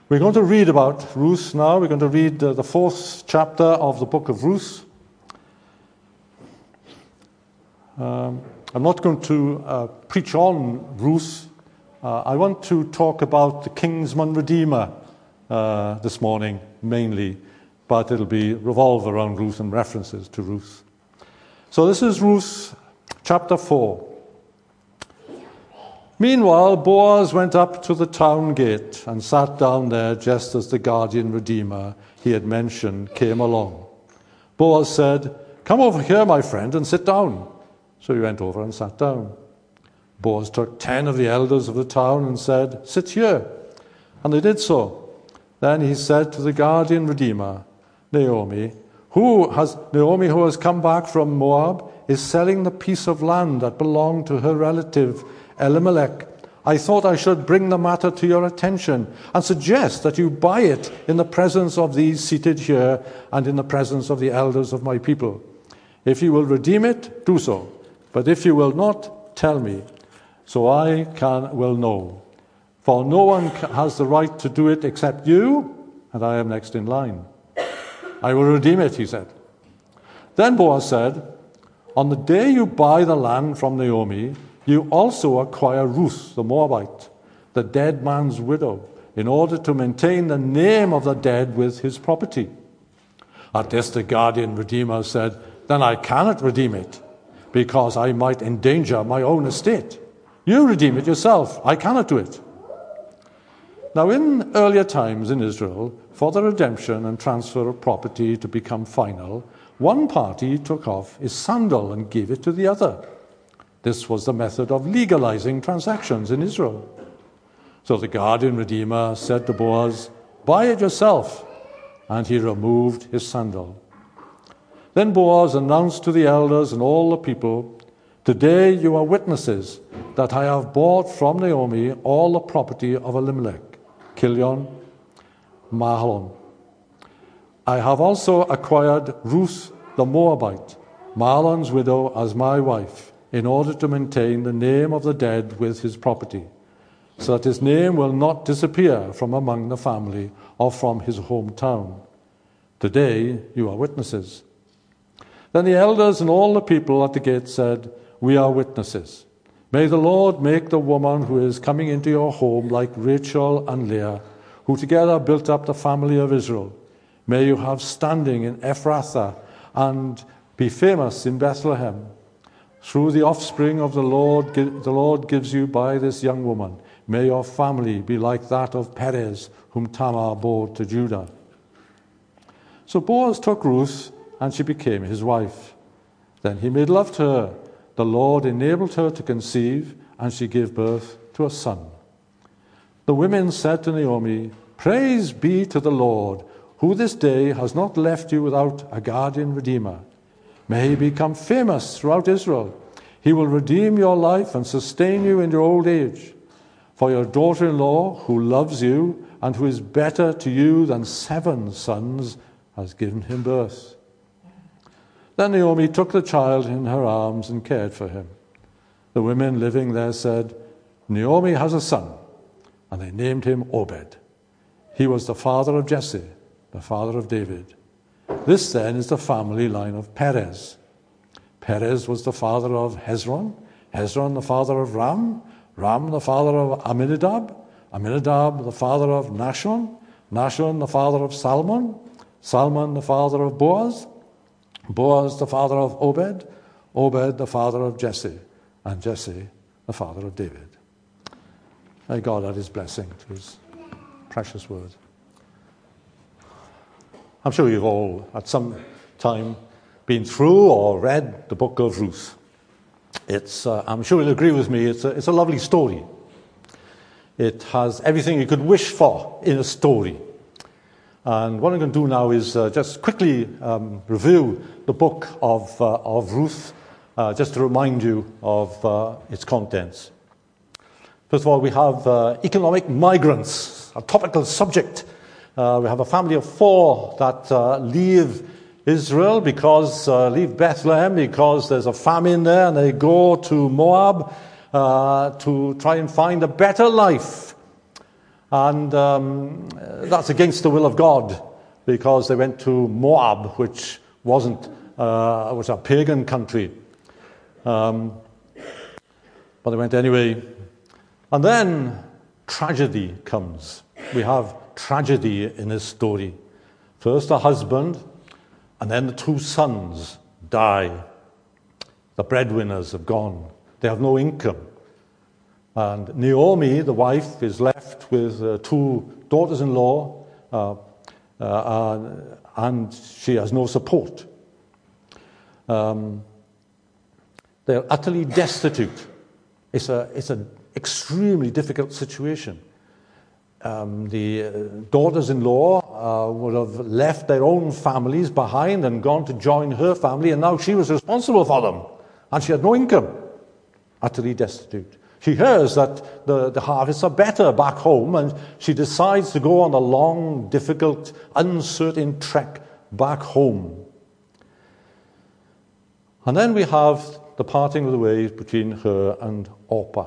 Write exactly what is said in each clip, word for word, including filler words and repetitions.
We're going to read about Ruth now. We're going to read uh, the fourth chapter of the book of Ruth. Um, I'm not going to uh, preach on Ruth. Uh, I want to talk about the kinsman redeemer uh, this morning, mainly, but it'll be revolve around Ruth and references to Ruth. So this is Ruth chapter four. Meanwhile, Boaz went up to the town gate and sat down there just as the guardian redeemer he had mentioned came along. Boaz said, "Come over here, my friend, and sit down." So he went over and sat down. Boaz took ten of the elders of the town and said, "Sit here." And they did so. Then he said to the guardian redeemer, Naomi, who has Naomi, who has come back from Moab, is selling the piece of land that belonged to her relative Elimelech. I thought I should bring the matter to your attention and suggest that you buy it in the presence of these seated here and in the presence of the elders of my people. If you will redeem it, do so. But if you will not, tell me, so I can will know. For no one has the right to do it except you, and I am next in line. I will redeem it, he said. Then Boaz said, on the day you buy the land from Naomi, you also acquire Ruth the Moabite, the dead man's widow, in order to maintain the name of the dead with his property. At this the guardian redeemer said, then I cannot redeem it, because I might endanger my own estate. You redeem it yourself. I cannot do it. Now in earlier times in Israel, for the redemption and transfer of property to become final, one party took off his sandal and gave it to the other. This was the method of legalizing transactions in Israel. So the guardian redeemer said to Boaz, buy it yourself. And he removed his sandal. Then Boaz announced to the elders and all the people, today you are witnesses that I have bought from Naomi all the property of Elimelech, Kilion, Mahlon. I have also acquired Ruth the Moabite, Mahlon's widow, as my wife, in order to maintain the name of the dead with his property, so that his name will not disappear from among the family or from his hometown. Today you are witnesses. Then the elders and all the people at the gate said, we are witnesses. May the Lord make the woman who is coming into your home like Rachel and Leah, who together built up the family of Israel. May you have standing in Ephrathah and be famous in Bethlehem. Through the offspring of the Lord, the Lord gives you by this young woman. May your family be like that of Perez, whom Tamar bore to Judah. So Boaz took Ruth, and she became his wife. Then he made love to her. The Lord enabled her to conceive, and she gave birth to a son. The women said to Naomi, praise be to the Lord, who this day has not left you without a guardian redeemer. May he become famous throughout Israel. He will redeem your life and sustain you in your old age. For your daughter-in-law, who loves you and who is better to you than seven sons, has given him birth. Then Naomi took the child in her arms and cared for him. The women living there said, Naomi has a son, and they named him Obed. He was the father of Jesse, the father of David. This then is the family line of Perez. Perez was the father of Hezron, Hezron the father of Ram, Ram the father of Aminadab, Aminadab the father of Nashon, Nashon the father of Salmon, Salmon the father of Boaz, Boaz the father of Obed, Obed the father of Jesse, and Jesse the father of David. May God add his blessing to his precious word. I'm sure you've all, at some time, been through or read the book of Ruth. It's, uh, I'm sure you'll agree with me, it's a, it's a lovely story. It has everything you could wish for in a story. And what I'm going to do now is uh, just quickly um, review the book of, uh, of Ruth, uh, just to remind you of uh, its contents. First of all, we have uh, economic migrants, a topical subject. Uh, we have a family of four that uh, leave Israel because, uh, leave Bethlehem because there's a famine there, and they go to Moab uh, to try and find a better life. And um, that's against the will of God, because they went to Moab, which wasn't, uh, was a pagan country. Um, but they went anyway. And then tragedy comes. We have tragedy in this story. First the husband, and then the two sons die. The breadwinners have gone. They have no income. And Naomi, the wife, is left with uh, two daughters-in-law, uh, uh, uh, and she has no support. Um, they're utterly destitute. It's a it's an extremely difficult situation. Um, the uh, daughters-in-law uh, would have left their own families behind and gone to join her family, and now she was responsible for them, and she had no income. Utterly destitute. She hears that the, the harvests are better back home, and she decides to go on a long, difficult, uncertain trek back home. And then we have the parting of the ways between her and Orpah.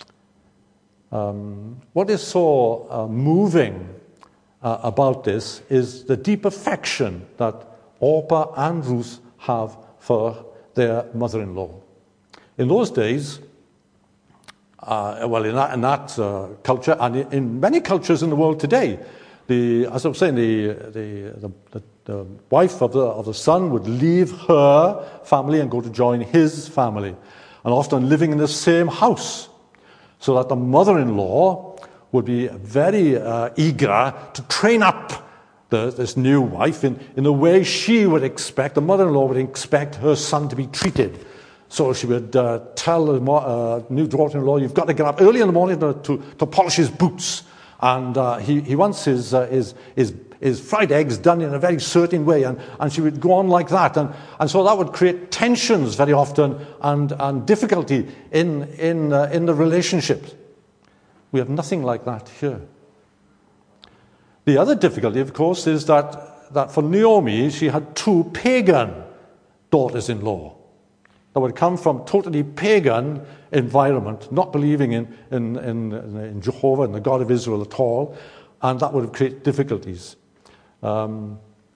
Um, what is so uh, moving uh, about this is the deep affection that Orpah and Ruth have for their mother-in-law. In those days, Uh, well, in that, in that uh, culture, and in, in many cultures in the world today, the, as I was saying, the, the, the, the, the wife of the, of the son would leave her family and go to join his family, and often living in the same house, so that the mother-in-law would be very uh, eager to train up the, this new wife in, in the way she would expect, the mother-in-law would expect her son to be treated. So she would uh, tell the uh, new daughter-in-law, you've got to get up early in the morning to, to, to polish his boots. And uh, he, he wants his, uh, his, his, his fried eggs done in a very certain way. And, and she would go on like that. And, and so that would create tensions very often and, and difficulty in, in, uh, in the relationships. We have nothing like that here. The other difficulty, of course, is that, that for Naomi, she had two pagan daughters-in-law that would come from totally pagan environment, not believing in, in, in, in Jehovah and the God of Israel at all, and that would have created difficulties. Um,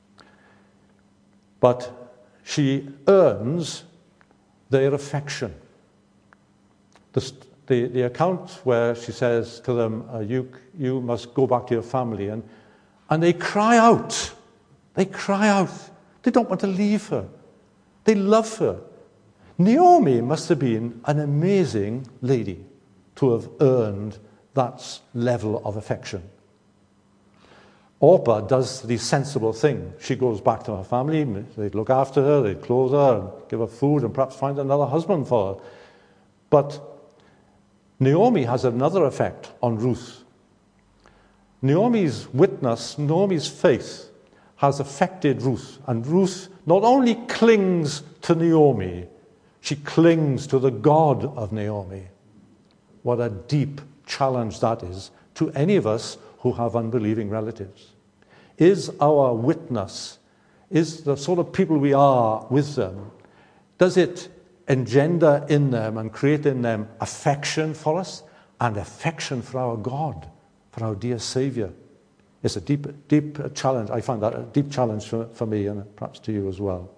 but she earns their affection. The, the, the account where she says to them, uh, you, you must go back to your family, and, and they cry out. They cry out. They don't want to leave her. They love her. Naomi must have been an amazing lady to have earned that level of affection. Orpah does the sensible thing. She goes back to her family, they'd look after her, they'd clothe her, and give her food, and perhaps find another husband for her. But Naomi has another effect on Ruth. Naomi's witness, Naomi's faith, has affected Ruth. And Ruth not only clings to Naomi, she clings to the God of Naomi. What a deep challenge that is to any of us who have unbelieving relatives. Is our witness, is the sort of people we are with them, does it engender in them and create in them affection for us and affection for our God, for our dear Savior? It's a deep, deep challenge. I find that a deep challenge for, for me and perhaps to you as well.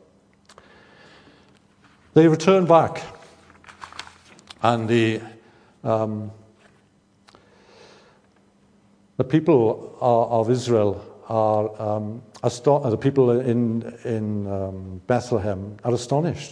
They return back, and the um, the people of Israel are um, asto- the people in in um, Bethlehem are astonished.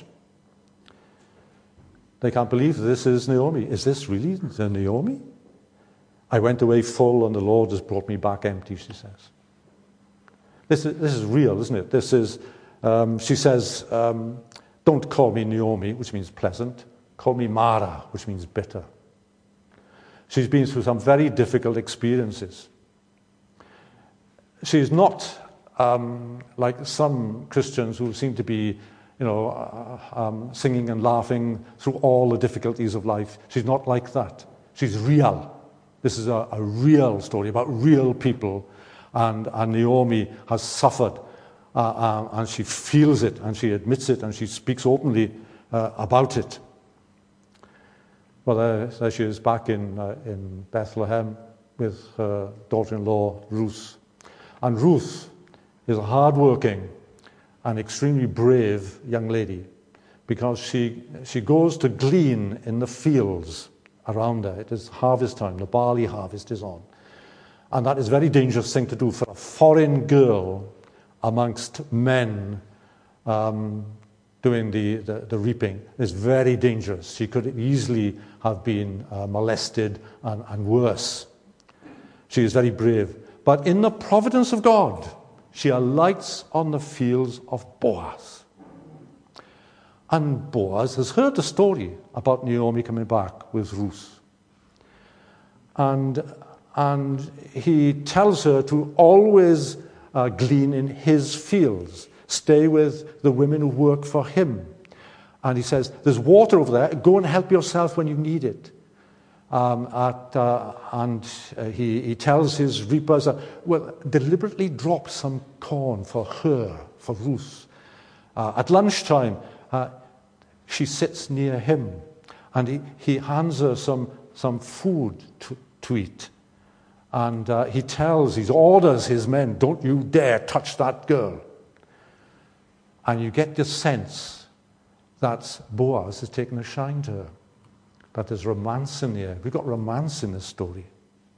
They can't believe this is Naomi. Is this really the Naomi? I went away full, and the Lord has brought me back empty, she says. This is this is real, isn't it? This is. Um, she says. Um, Don't call me Naomi, which means pleasant. Call me Mara, which means bitter. She's been through some very difficult experiences. She's not um, like some Christians who seem to be, you know, uh, um, singing and laughing through all the difficulties of life. She's not like that. She's real. This is a, a real story about real people. And, and Naomi has suffered. Uh, uh, and she feels it, and she admits it, and she speaks openly uh, about it. Well, uh, there she is back in uh, in Bethlehem. with her daughter-in-law, Ruth. And Ruth is a hard-working and extremely brave young lady because she, she goes to glean in the fields around her. It is harvest time. The barley harvest is on. And that is a very dangerous thing to do for a foreign girl amongst men um, doing the, the, the reaping. It's very dangerous. She could easily have been uh, molested and, and worse. She is very brave. But in the providence of God, she alights on the fields of Boaz. And Boaz has heard the story about Naomi coming back with Ruth. And, and he tells her to always uh, glean in his fields. Stay with the women who work for him. And he says, there's water over there. Go and help yourself when you need it. Um, at, uh, and uh, he, he tells his reapers, uh, well, deliberately drop some corn for her, for Ruth. Uh, at lunchtime, uh, she sits near him, and he, he hands her some, some food to, to eat. And uh, he tells, he orders his men, don't you dare touch that girl. And you get the sense that Boaz has taken a shine to her. That there's romance in the air. We've got romance in this story.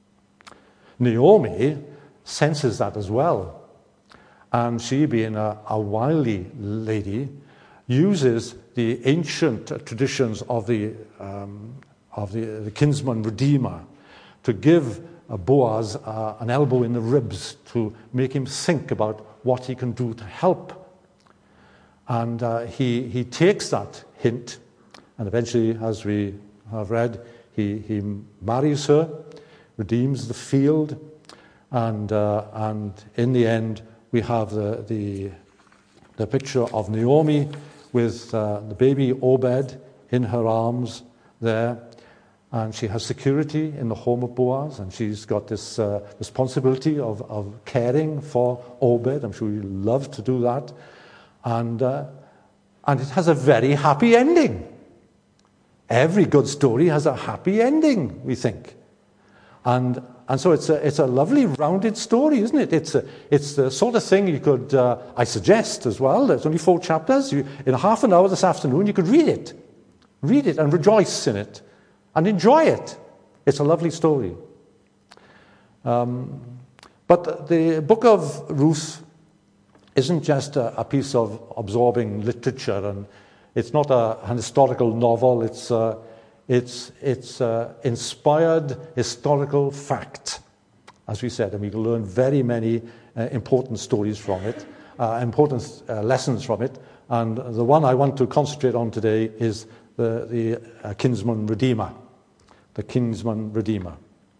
Naomi senses that as well. And she, being a, a wily lady, uses the ancient traditions of the, um, of the, the kinsman redeemer to give uh, Boaz uh, an elbow in the ribs to make him think about what he can do to help. And uh, he, he takes that hint, and eventually, as we have read, he, he marries her, redeems the field, and uh, and in the end we have the the, the picture of Naomi with uh, the baby Obed in her arms there, and she has security in the home of Boaz, and she's got this uh, responsibility of, of caring for Obed. I'm sure you love to do that, and uh, and it has a very happy ending. Every good story has a happy ending, we think. And and so it's a, it's a lovely rounded story, isn't it? It's a, it's the sort of thing you could, uh, I suggest as well, there's only four chapters. You, in half an hour this afternoon, you could read it. Read it and rejoice in it. And enjoy it. It's a lovely story. Um, but the book of Ruth isn't just a, a piece of absorbing literature, and it's not a, an historical novel. It's uh, it's it's uh, inspired historical fact, as we said, and we can learn very many uh, important stories from it, uh, important uh, lessons from it. And the one I want to concentrate on today is the the uh, kinsman redeemer, the kinsman redeemer,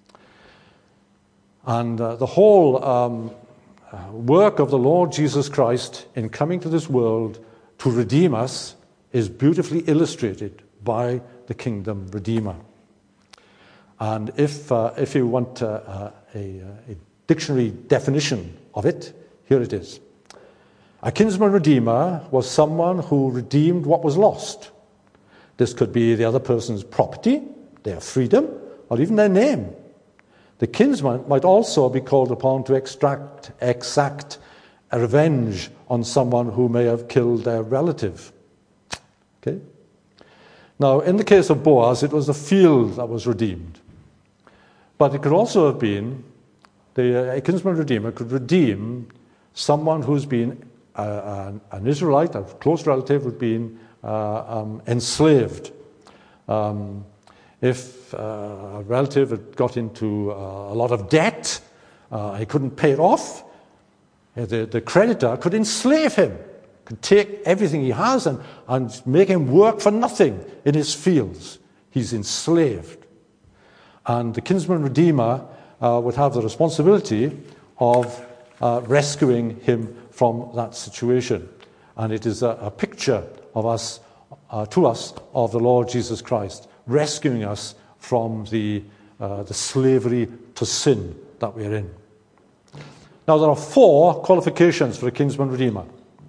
and uh, the whole um, uh, work of the Lord Jesus Christ in coming to this world to redeem us is beautifully illustrated by the kingdom redeemer. And if uh, if you want uh, a, a dictionary definition of it, here it is. A kinsman redeemer was someone who redeemed what was lost. This could be the other person's property, their freedom, or even their name. The kinsman might also be called upon to extract, exact a revenge on someone who may have killed their relative. Okay? Now, in the case of Boaz, it was the field that was redeemed. But it could also have been, the a kinsman redeemer could redeem someone who's been uh, an Israelite, a close relative, who'd been uh, um, enslaved. Um, if uh, a relative had got into uh, a lot of debt, uh, he couldn't pay it off, the, the creditor could enslave him, could take everything he has and, and make him work for nothing in his fields. He's enslaved. And the kinsman redeemer uh, would have the responsibility of uh, rescuing him from that situation. And it is a, a picture of us, uh, to us, of the Lord Jesus Christ, rescuing us from the, uh, the slavery to sin that we're in. Now, there are four qualifications for a kinsman redeemer.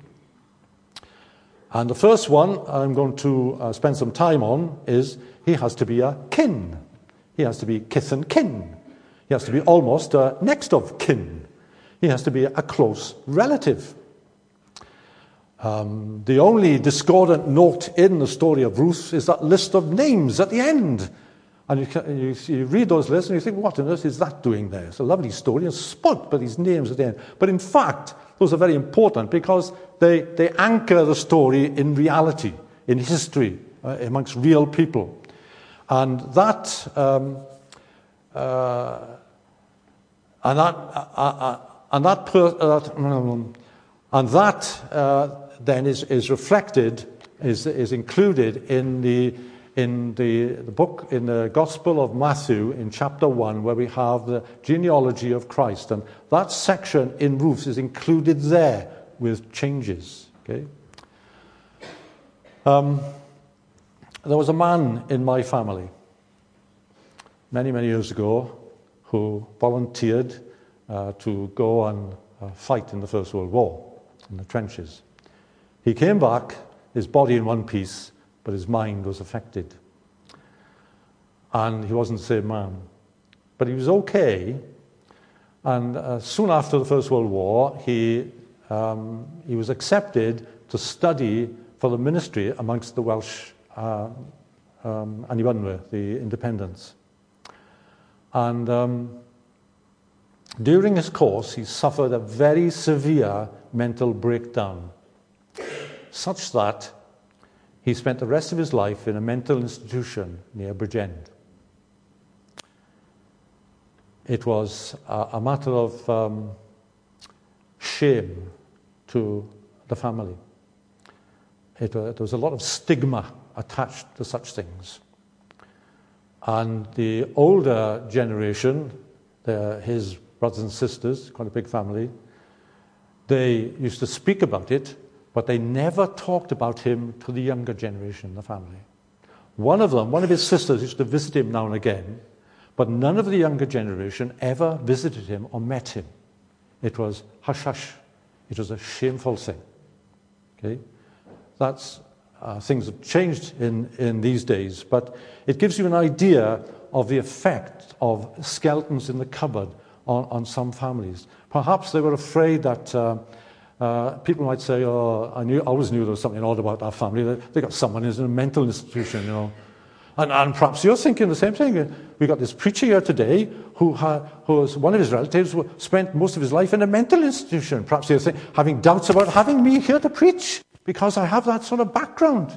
And the first one I'm going to uh, spend some time on is he has to be a kin. He has to be kith and kin. He has to be almost uh, next of kin. He has to be a close relative. Um, the only discordant note in the story of Ruth is that list of names at the end. And you, you, you read those lists and you think, what on earth is that doing there? It's a lovely story, it's spot by these names at the end. But in fact, those are very important because they, they anchor the story in reality, in history, uh, amongst real people. And that, um, uh, and that, uh, uh, and that, per, uh, that um, and that uh, then is, is reflected, is, is included in the in the, the book, in the Gospel of Matthew, in chapter one, where we have the genealogy of Christ. And that section in Ruth is included there with changes. Okay. Um, there was a man in my family many, many years ago who volunteered uh, to go and uh, fight in the First World War in the trenches. He came back, his body in one piece, but his mind was affected. And he wasn't the same man. But he was okay. And uh, soon after the First World War, he, um, he was accepted to study for the ministry amongst the Welsh uh, um, Annibynwyr, the independents. And um, during his course, he suffered a very severe mental breakdown, such that he spent the rest of his life in a mental institution near Bridgend. It was a, a matter of um, shame to the family. It, uh, there was a lot of stigma attached to such things. And the older generation, the, his brothers and sisters, quite a big family, they used to speak about it, but they never talked about him to the younger generation in the family. One of them, one of his sisters, used to visit him now and again, but none of the younger generation ever visited him or met him. It was hush hush. It was a shameful thing. Okay, that's uh, things have changed in, in these days, but it gives you an idea of the effect of skeletons in the cupboard on, on some families. Perhaps they were afraid that uh, uh, people might say, "Oh, I knew, I always knew there was something odd about our family. They, they got someone who's in a mental institution, you know." And, and perhaps you're thinking the same thing. We got this preacher here today who, ha, who was one of his relatives spent most of his life in a mental institution. Perhaps you're think, having doubts about having me here to preach because I have that sort of background.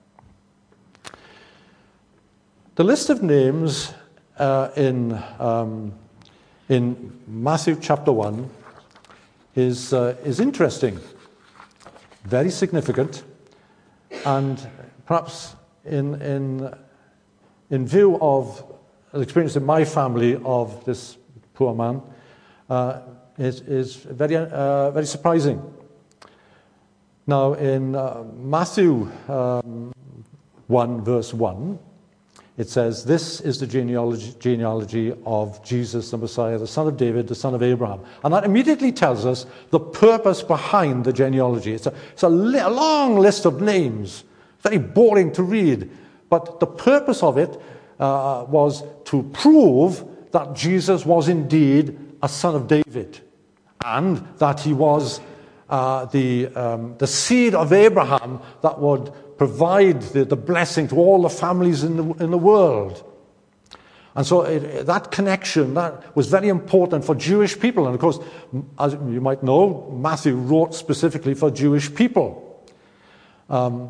The list of names uh, in um, in Matthew chapter one is uh, is interesting, very significant, and perhaps in in in view of the experience in my family of this poor man, uh, is is very uh, very surprising. Now, in uh, Matthew um, one verse one. It says, "This is the genealogy, genealogy of Jesus, the Messiah, the son of David, the son of Abraham." And that immediately tells us the purpose behind the genealogy. It's a, it's a, li- a long list of names, very boring to read. But the purpose of it uh, was to prove that Jesus was indeed a son of David, and that he was uh, the, um, the seed of Abraham that would provide the, the blessing to all the families in the, in the world. And so it, that connection, that was very important for Jewish people. And of course, as you might know, Matthew wrote specifically for Jewish people. Um,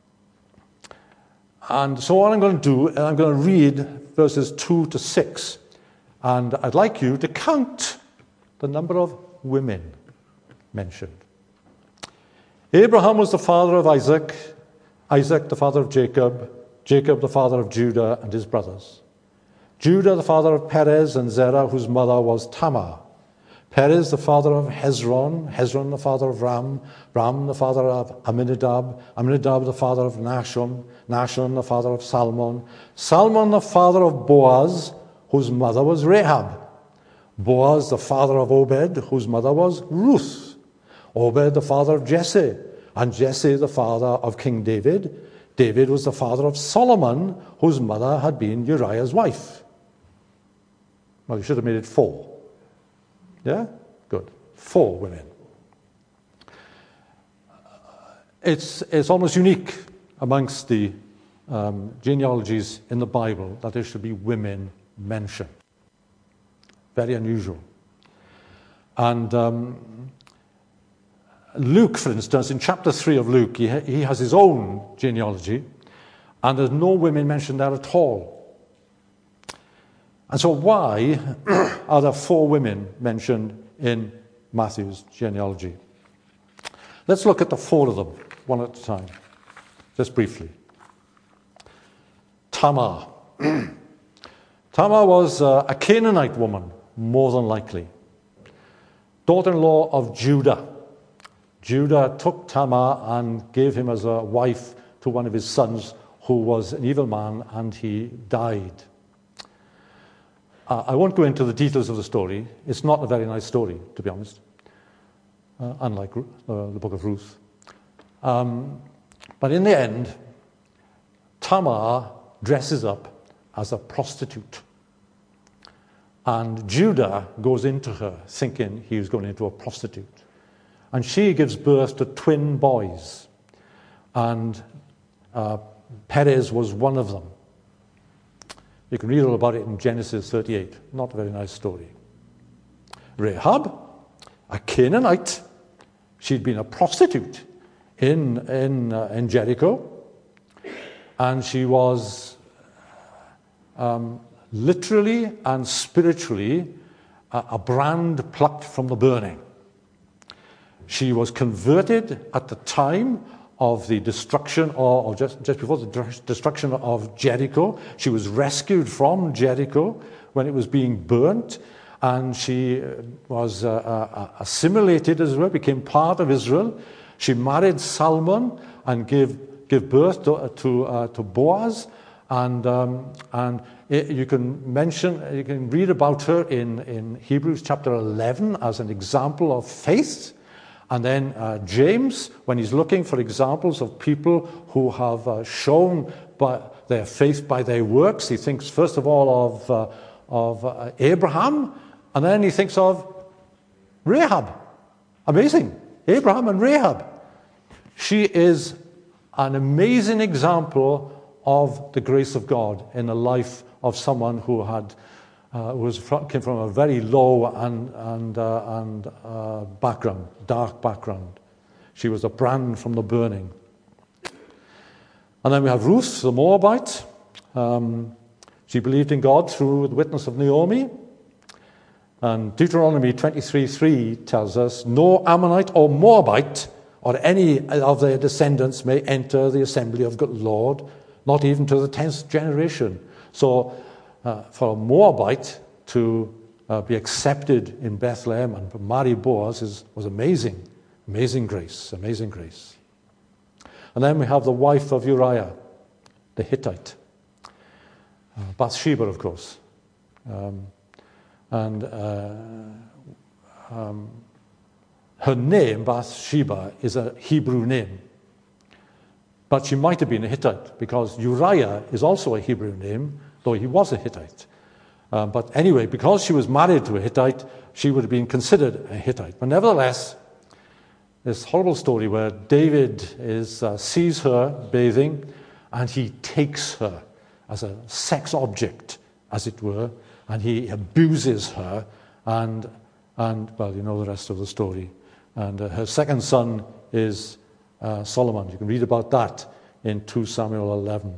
and so what I'm going to do, I'm going to read verses two to six. And I'd like you to count the number of women mentioned. Abraham was the father of Isaac, Isaac the father of Jacob, Jacob the father of Judah and his brothers. Judah the father of Perez and Zerah, whose mother was Tamar. Perez the father of Hezron, Hezron the father of Ram, Ram the father of Amminadab, Amminadab the father of Nahshon, Nahshon the father of Salmon, Salmon the father of Boaz, whose mother was Rahab. Boaz the father of Obed, whose mother was Ruth. Obed the father of Jesse, and Jesse the father of King David. David was the father of Solomon, whose mother had been Uriah's wife. Well, you should have made it four. Yeah? Good. Four women. It's, it's almost unique amongst the um, genealogies in the Bible that there should be women mentioned. Very unusual. And um, Luke, for instance, in chapter three of Luke, he, ha- he has his own genealogy, and there's no women mentioned there at all. And so why are there four women mentioned in Matthew's genealogy? Let's look at the four of them, one at a time, just briefly. Tamar. Tamar was uh, a Canaanite woman, more than likely. Daughter-in-law of Judah. Judah took Tamar and gave him as a wife to one of his sons who was an evil man, and he died. Uh, I won't go into the details of the story. It's not a very nice story, to be honest, uh, unlike uh, the book of Ruth. Um, but in the end, Tamar dresses up as a prostitute. And Judah goes into her thinking he was going into a prostitute. And she gives birth to twin boys. And uh, Perez was one of them. You can read all about it in Genesis thirty-eight. Not a very nice story. Rahab, a Canaanite. She'd been a prostitute in, in, uh, in Jericho. And she was um, literally and spiritually a, a brand plucked from the burning. She was converted at the time of the destruction, or, or just, just before the destruction of Jericho. She was rescued from Jericho when it was being burnt, and she was uh, uh, assimilated as well, became part of Israel. She married Salmon and gave, gave birth to, to, uh, to Boaz, and, um, and it, you can mention, you can read about her in, in Hebrews chapter eleven as an example of faith. And then uh, James, when he's looking for examples of people who have uh, shown by their faith by their works, he thinks first of all of, uh, of uh, Abraham, and then he thinks of Rahab. Amazing. Abraham and Rahab. She is an amazing example of the grace of God in the life of someone who had Uh, was from, came from a very low and, and, uh, and uh, background, dark background. She was a brand from the burning. And then we have Ruth, the Moabite. Um, she believed in God through the witness of Naomi. And Deuteronomy twenty-three three tells us, no Ammonite or Moabite or any of their descendants may enter the assembly of the Lord, not even to the tenth generation. So Uh, for a Moabite to uh, be accepted in Bethlehem and marry Boaz is, was amazing. Amazing grace, amazing grace. And then we have the wife of Uriah, the Hittite. Uh, Bathsheba, of course. Um, and uh, um, her name, Bathsheba, is a Hebrew name. But she might have been a Hittite, because Uriah is also a Hebrew name, though he was a Hittite. Um, but anyway, because she was married to a Hittite, she would have been considered a Hittite. But nevertheless, this horrible story where David is, uh, sees her bathing, and he takes her as a sex object, as it were, and he abuses her, and, and well, you know the rest of the story. And uh, her second son is uh, Solomon. You can read about that in two Samuel eleven.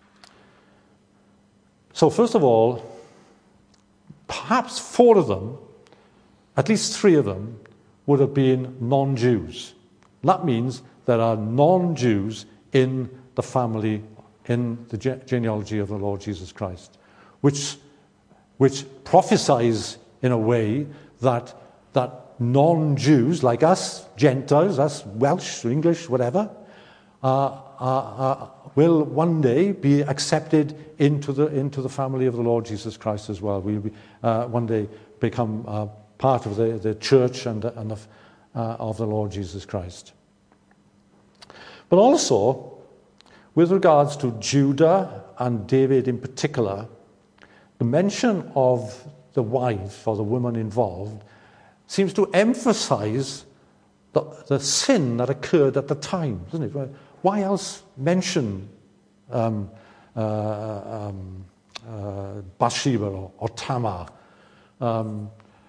So first of all, perhaps four of them, at least three of them, would have been non-Jews. That means there are non-Jews in the family, in the genealogy of the Lord Jesus Christ, which, which prophesies in a way that, that non-Jews, like us, Gentiles, us Welsh, English, whatever, uh, uh, uh, will one day be accepted into the into the family of the Lord Jesus Christ as well. We'll be, uh, one day become uh, part of the, the church and, and of, uh, of the Lord Jesus Christ. But also, with regards to Judah and David in particular, the mention of the wife or the woman involved seems to emphasize the, the sin that occurred at the time, doesn't it? Why else mention um, uh, um, uh, Bathsheba or, or Tamar? Um,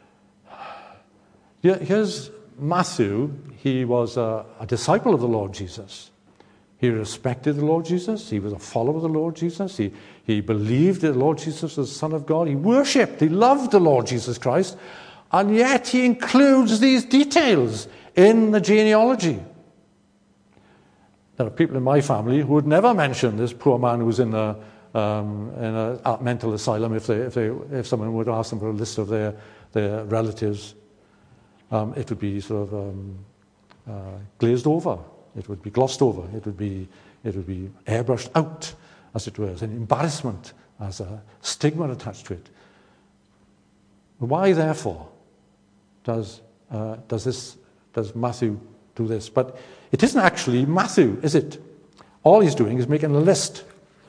here, here's Matthew. He was a, a disciple of the Lord Jesus. He respected the Lord Jesus. He was a follower of the Lord Jesus. He, he believed that the Lord Jesus was the Son of God. He worshipped, he loved the Lord Jesus Christ. And yet he includes these details in the genealogy. There are people in my family who would never mention this poor man who was in a, um, in a mental asylum if, they, if, they, if someone would ask them for a list of their, their relatives. Um, it would be sort of um, uh, glazed over. It would be glossed over. It would be, it would be airbrushed out, as it were, as an embarrassment, as a stigma attached to it. Why, therefore, does uh, does this does Matthew do this? But it isn't actually Matthew, is it? All he's doing is making a list.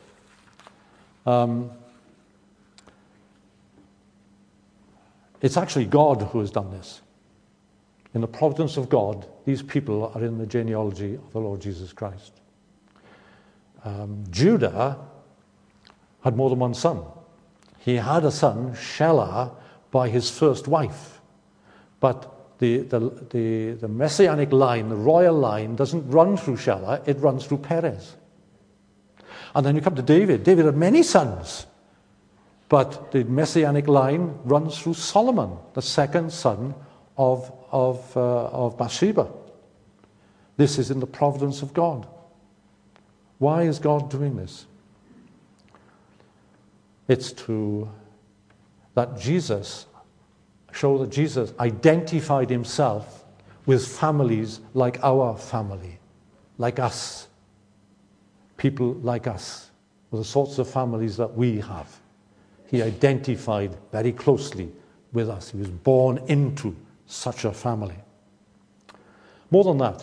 Um, it's actually God who has done this. In the providence of God, these people are in the genealogy of the Lord Jesus Christ. Um, Judah had more than one son. He had a son, Shelah, by his first wife. But the, the, the, the messianic line, the royal line, doesn't run through Shelah, it runs through Perez. And then you come to David. David had many sons. But the messianic line runs through Solomon, the second son of, of, uh, of Bathsheba. This is in the providence of God. Why is God doing this? It's to that Jesus, show that Jesus identified himself with families like our family, like us, people like us, with the sorts of families that we have. He identified very closely with us. He was born into such a family. More than that,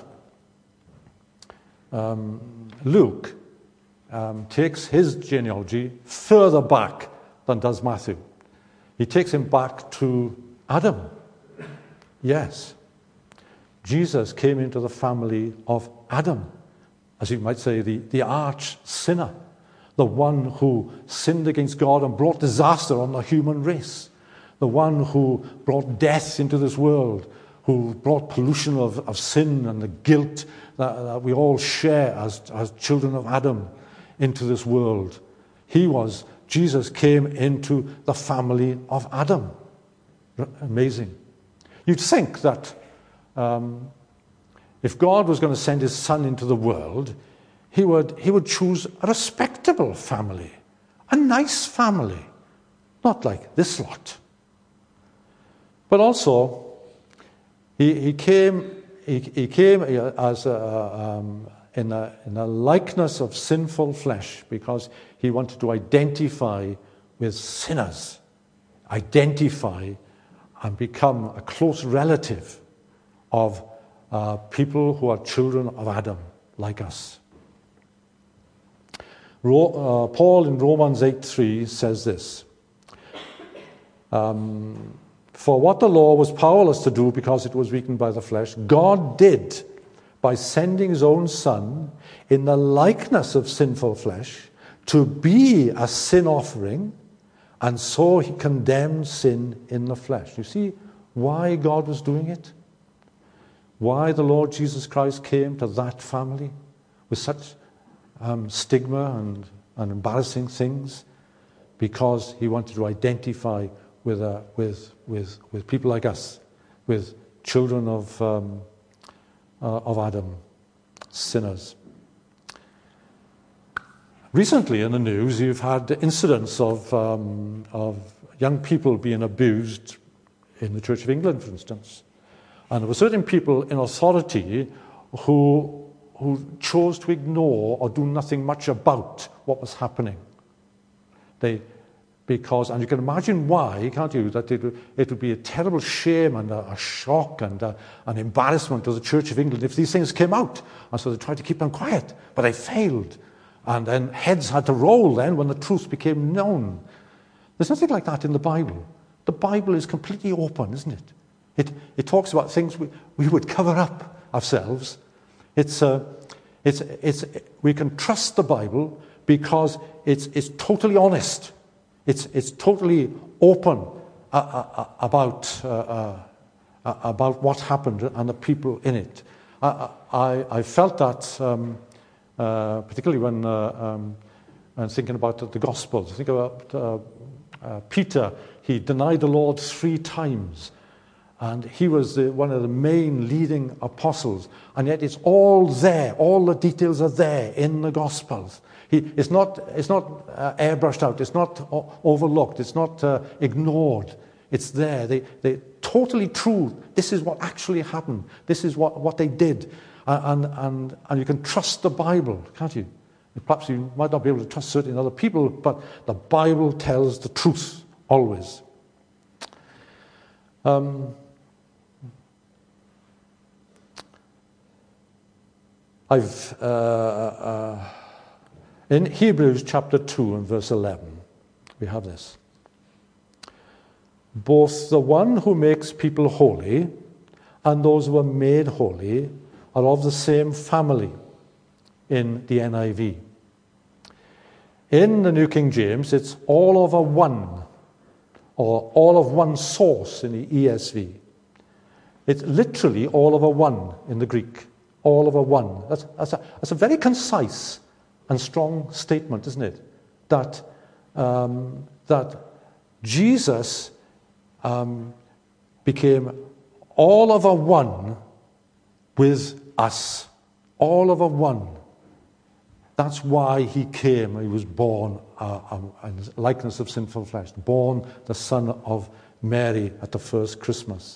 um, Luke um, takes his genealogy further back than does Matthew. He takes him back to Adam. Yes, Jesus came into the family of Adam, as you might say, the, the arch sinner, the one who sinned against God and brought disaster on the human race, the one who brought death into this world, who brought pollution of, of sin and the guilt that, that we all share as, as children of Adam into this world. He was, Jesus came into the family of Adam. Amazing. You'd think that um, if God was going to send his son into the world, he would, he would choose a respectable family, a nice family, not like this lot. But also, he, he came, he, he came as a, um, in, a, in a likeness of sinful flesh because he wanted to identify with sinners, identify and become a close relative of uh, people who are children of Adam, like us. Ro- uh, Paul in Romans eight three says this, um, for what the law was powerless to do because it was weakened by the flesh, God did by sending his own Son in the likeness of sinful flesh to be a sin offering, and so he condemned sin in the flesh. You see why God was doing it? Why the Lord Jesus Christ came to that family with such um, stigma and, and embarrassing things? Because he wanted to identify with, uh, with, with, with people like us, with children of, um, uh, of Adam, sinners. Recently in the news, you've had incidents of, um, of young people being abused in the Church of England, for instance. And there were certain people in authority who, who chose to ignore or do nothing much about what was happening. They, because, and you can imagine why, can't you, that it, it would be a terrible shame and a, a shock and a, an embarrassment to the Church of England if these things came out. And so they tried to keep them quiet, but they failed. And then heads had to roll then when the truth became known. There's nothing like that in the Bible. The Bible is completely open, isn't it? It, it talks about things we, we would cover up ourselves. It's, uh, it's, it's, we can trust the Bible because it's, it's totally honest. It's, it's totally open uh, uh, about, uh, uh, about what happened and the people in it. I, I, I felt that um, uh, particularly when uh, um, I'm thinking about the, the Gospels. I think about uh, uh, Peter. He denied the Lord three times. And he was the, one of the main leading apostles. And yet it's all there. All the details are there in the Gospels. He, it's not, it's not uh, airbrushed out. It's not o- overlooked. It's not uh, ignored. It's there. They, they're totally true. This is what actually happened. This is what, what they did. And, and, and you can trust the Bible, can't you? Perhaps you might not be able to trust certain other people, but the Bible tells the truth, always. Um, I've uh, uh, in Hebrews chapter two and verse eleven, we have this. Both the one who makes people holy and those who are made holy are of the same family, in the N I V. In the New King James, it's all over one, or all of one source in the E S V. It's literally all over one in the Greek. All over one. That's, that's, a, that's a very concise and strong statement, isn't it? That, um, that Jesus um, became all over one with us. All over one. That's why he came. He was born uh, in the likeness of sinful flesh. Born the son of Mary at the first Christmas.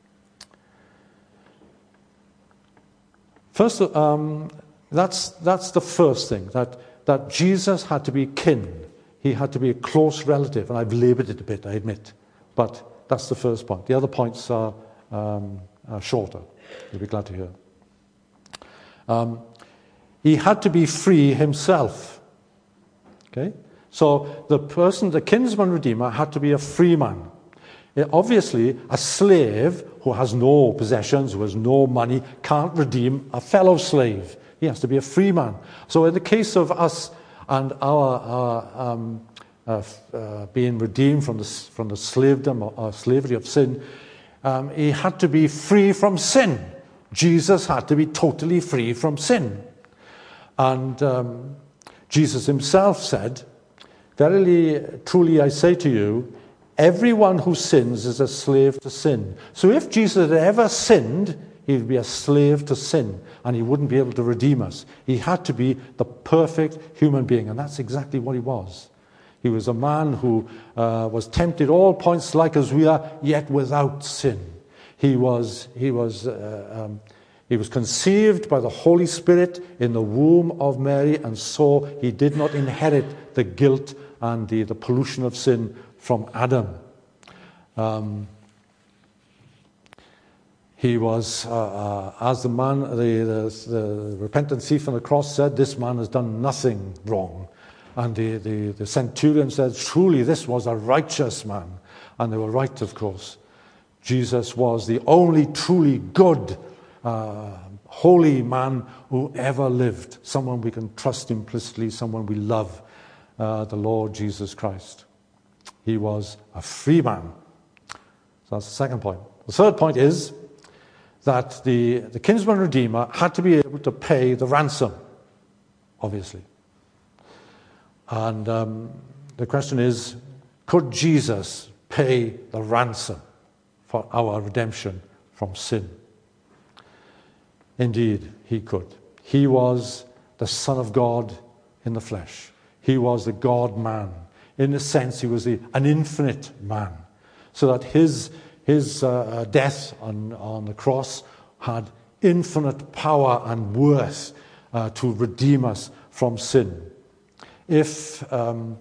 First, um, that's, that's the first thing, that, that Jesus had to be kin. He had to be a close relative, and I've laboured it a bit, I admit. But that's the first point. The other points are, um, are shorter. You'll be glad to hear. Um, he had to be free himself. Okay? So the person, the kinsman redeemer, had to be a free man. Obviously, a slave who has no possessions, who has no money, can't redeem a fellow slave. He has to be a free man. So in the case of us and our, our um, uh, uh, being redeemed from the, from the slavedom or, or slavery of sin, um, he had to be free from sin. Jesus had to be totally free from sin. And um, Jesus himself said, "Verily, truly I say to you, everyone who sins is a slave to sin." So if Jesus had ever sinned, he would be a slave to sin, and he wouldn't be able to redeem us. He had to be the perfect human being, and that's exactly what he was. He was a man who uh, was tempted all points like as we are, yet without sin. He was, he was, uh, um, he was conceived by the Holy Spirit in the womb of Mary, and so he did not inherit the guilt and the, the pollution of sin from Adam. Um, he was, uh, uh, as the man, the, the, the repentant thief on the cross said, "This man has done nothing wrong." And the, the, the centurion said, "Truly this was a righteous man." And they were right, of course. Jesus was the only truly good, uh, holy man who ever lived. Someone we can trust implicitly, someone we love, uh, the Lord Jesus Christ. He was a free man. So that's the second point. The third point is that the, the kinsman redeemer had to be able to pay the ransom, obviously. And um, the question is, could Jesus pay the ransom for our redemption from sin? Indeed, he could. He was the Son of God in the flesh. He was the God-man. In a sense, he was the, an infinite man, so that his, his uh, death on, on the cross had infinite power and worth uh, to redeem us from sin. If, um,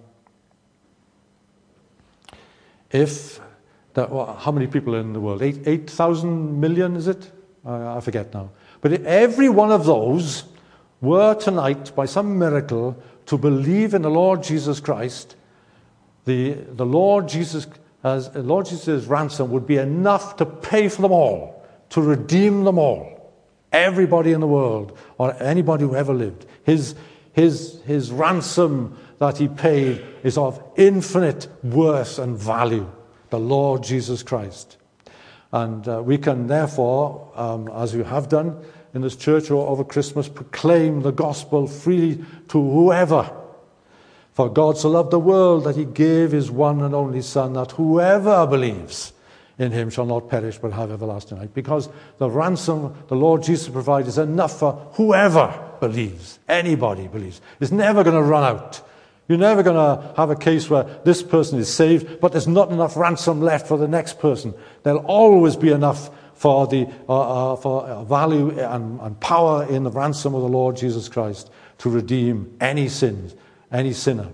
if that, well, how many people in the world? Eight, eight thousand million, is it? Uh, I forget now. But if every one of those were tonight, by some miracle, to believe in the Lord Jesus Christ, The, the Lord Jesus, uh, as Lord Jesus' ransom would be enough to pay for them all, to redeem them all, everybody in the world, or anybody who ever lived. His, his, his ransom that he paid is of infinite worth and value, the Lord Jesus Christ. And uh, we can therefore, um, as we have done in this church over Christmas, proclaim the gospel freely to whoever. For God so loved the world that he gave his one and only Son, that whoever believes in him shall not perish but have everlasting life. Because the ransom the Lord Jesus provided is enough for whoever believes. Anybody believes. It's never going to run out. You're never going to have a case where this person is saved, but there's not enough ransom left for the next person. There'll always be enough for the uh, uh, for value and, and power in the ransom of the Lord Jesus Christ to redeem any sins, any sinner.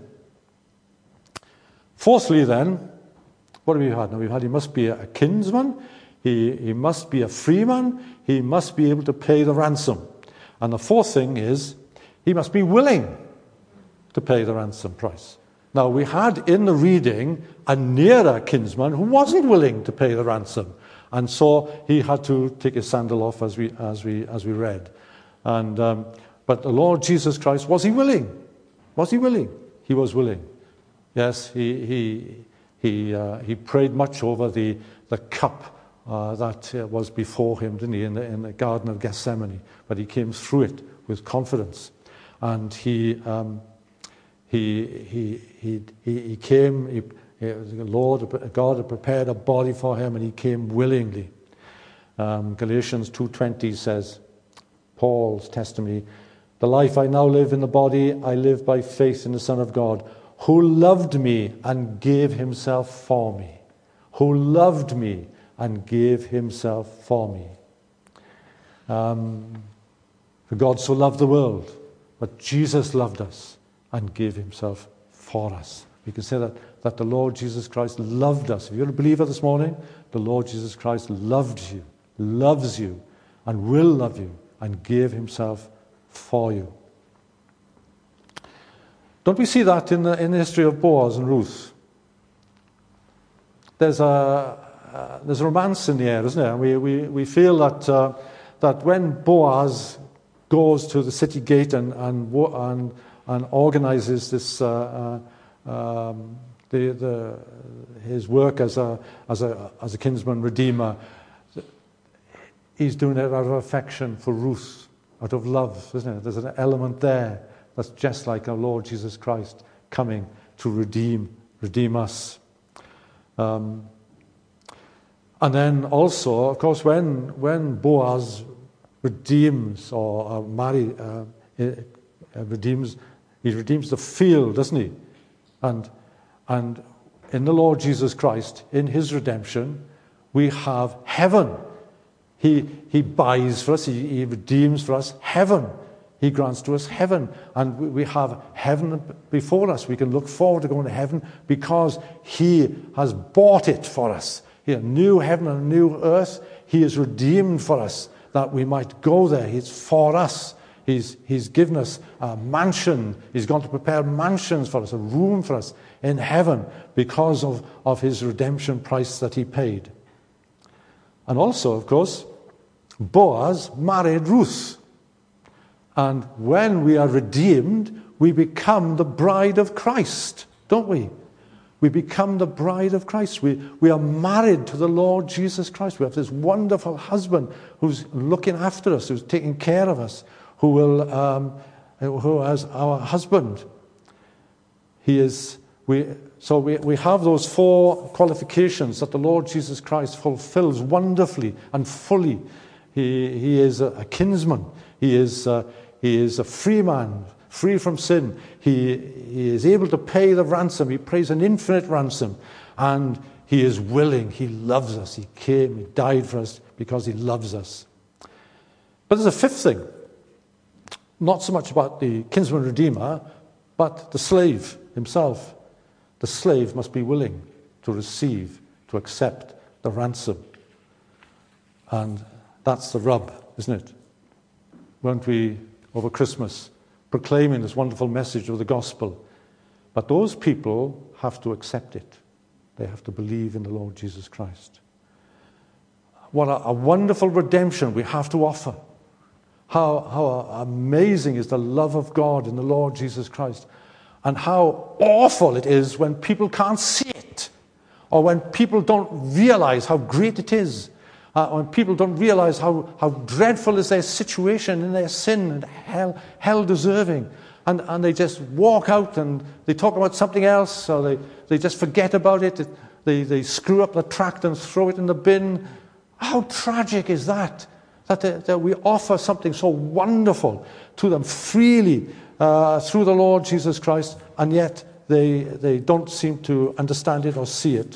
Fourthly, then, what have we had? Now we've had he must be a kinsman, he, he must be a freeman, he must be able to pay the ransom. And the fourth thing is he must be willing to pay the ransom price. Now we had in the reading a nearer kinsman who wasn't willing to pay the ransom, and so he had to take his sandal off as we as we as we read. And um, but the Lord Jesus Christ, was he willing? Was he willing? He was willing. Yes, he he he uh, he prayed much over the the cup uh, that uh, was before him, didn't he, in the in the Garden of Gethsemane? But he came through it with confidence, and he. Um, He, he, he, he came, he, the Lord, God had prepared a body for him, and he came willingly. Um, Galatians two twenty says, Paul's testimony, the life I now live in the body, I live by faith in the Son of God, who loved me and gave himself for me. Who loved me and gave himself for me. Um, for God so loved the world, but Jesus loved us and gave himself for us. We can say that, that the Lord Jesus Christ loved us. If you're a believer this morning, the Lord Jesus Christ loved you, loves you, and will love you, and gave himself for you. Don't we see that in the, in the history of Boaz and Ruth? There's a, uh, there's a romance in the air, isn't there? We, we, we feel that, uh, that when Boaz goes to the city gate and, and, and and organizes this uh, uh, um, the, the, his work as a as a as a kinsman redeemer. He's doing it out of affection for Ruth, out of love, isn't it? There's an element there that's just like our Lord Jesus Christ coming to redeem redeem us. Um, and then also, of course, when when Boaz redeems or uh, marry uh, uh, redeems. He redeems the field, doesn't he? And, and in the Lord Jesus Christ, in his redemption, we have heaven. He, he buys for us, he, he redeems for us heaven. He grants to us heaven. And we, we have heaven before us. We can look forward to going to heaven because he has bought it for us. He, a new heaven and a new earth. He has redeemed for us that we might go there. He's for us. He's, he's given us a mansion. He's going to prepare mansions for us, a room for us in heaven because of, of his redemption price that he paid. And also, of course, Boaz married Ruth. And when we are redeemed, we become the bride of Christ, don't we? We become the bride of Christ. We, we are married to the Lord Jesus Christ. We have this wonderful husband who's looking after us, who's taking care of us, who will, um, who as our husband. He is, we, so we, we have those four qualifications that the Lord Jesus Christ fulfills wonderfully and fully. He, he is a, a kinsman. He is, uh, he is a free man, free from sin. He, he is able to pay the ransom. He pays an infinite ransom. And he is willing. He loves us. He came, he died for us because he loves us. But there's a fifth thing. Not so much about the kinsman redeemer, but the slave himself. The slave must be willing to receive, to accept the ransom. And that's the rub, isn't it? Weren't we, over Christmas, proclaiming this wonderful message of the gospel? But those people have to accept it. They have to believe in the Lord Jesus Christ. What a, a wonderful redemption we have to offer. How, how amazing is the love of God in the Lord Jesus Christ. And how awful it is when people can't see it. Or when people don't realize how great it is. Uh, when people don't realize how, how dreadful is their situation in their sin and hell, hell deserving. And, and they just walk out and they talk about something else, or they, they just forget about it. They, they screw up the tract and throw it in the bin. How tragic is that? That, they, that we offer something so wonderful to them freely uh, through the Lord Jesus Christ, and yet they, they don't seem to understand it or see it.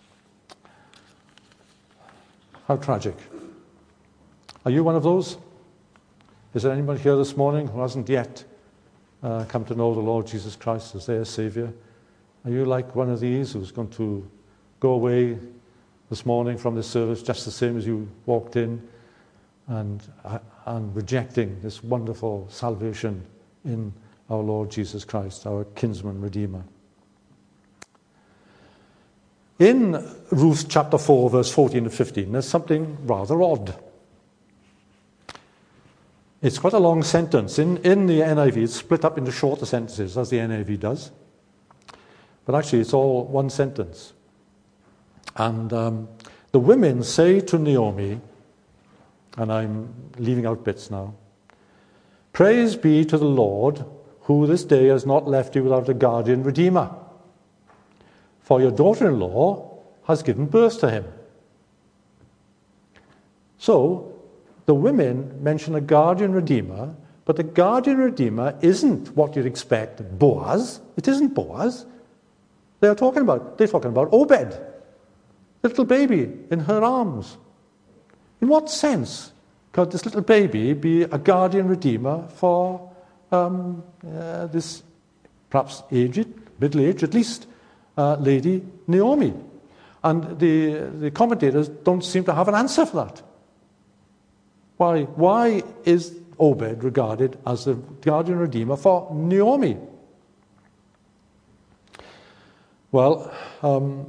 How tragic. Are you one of those? Is there anybody here this morning who hasn't yet uh, come to know the Lord Jesus Christ as their Savior? Are you like one of these who's going to go away this morning from this service just the same as you walked in, and, uh, and rejecting this wonderful salvation in our Lord Jesus Christ, our kinsman redeemer? In Ruth chapter four, verse fourteen to fifteen, there's something rather odd. It's quite a long sentence. In, in the N I V, it's split up into shorter sentences, as the N I V does. But actually, it's all one sentence. And um, the women say to Naomi, and I'm leaving out bits now, "Praise be to the Lord, who this day has not left you without a guardian redeemer. For your daughter-in-law has given birth to him." So, the women mention a guardian redeemer, but the guardian redeemer isn't what you'd expect, Boaz. It isn't Boaz. They're talking about, they're talking about Obed, the little baby in her arms. In what sense could this little baby be a guardian redeemer for um, uh, this perhaps aged, middle-aged at least, uh, lady Naomi? And the, the commentators don't seem to have an answer for that. Why, why is Obed regarded as the guardian redeemer for Naomi? Well, um,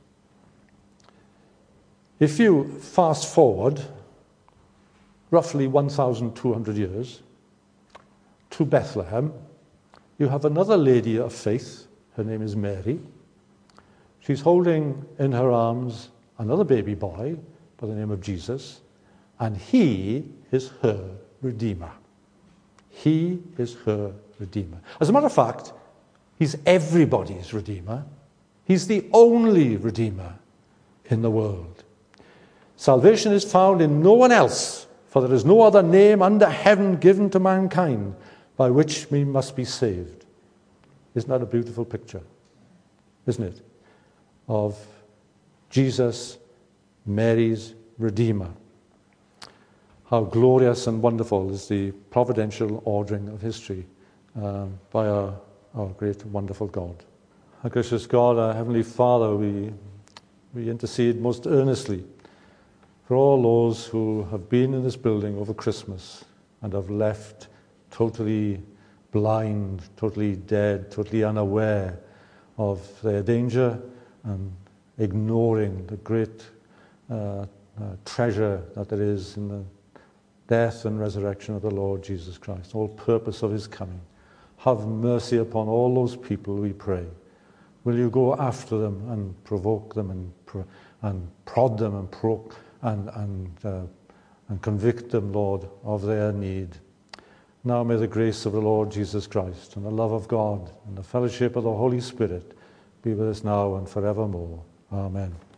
if you fast forward roughly one thousand two hundred years to Bethlehem, you have another lady of faith. Her name is Mary. She's holding in her arms another baby boy by the name of Jesus, and he is her Redeemer. He is her Redeemer. As a matter of fact, he's everybody's Redeemer. He's the only Redeemer in the world. Salvation is found in no one else, for there is no other name under heaven given to mankind by which we must be saved. Isn't that a beautiful picture? Isn't it? Of Jesus, Mary's Redeemer. How glorious and wonderful is the providential ordering of history um, by our, our great, wonderful God. Our gracious God, our Heavenly Father, we, we intercede most earnestly for all those who have been in this building over Christmas and have left totally blind, totally dead, totally unaware of their danger and ignoring the great uh, uh, treasure that there is in the death and resurrection of the Lord Jesus Christ, all purpose of his coming. Have mercy upon all those people, we pray. Will you go after them and provoke them and pro- and prod them and pro- and and uh, and convict them, Lord, of their need. Now may the grace of the Lord Jesus Christ and the love of God and the fellowship of the Holy Spirit be with us now and forevermore. Amen.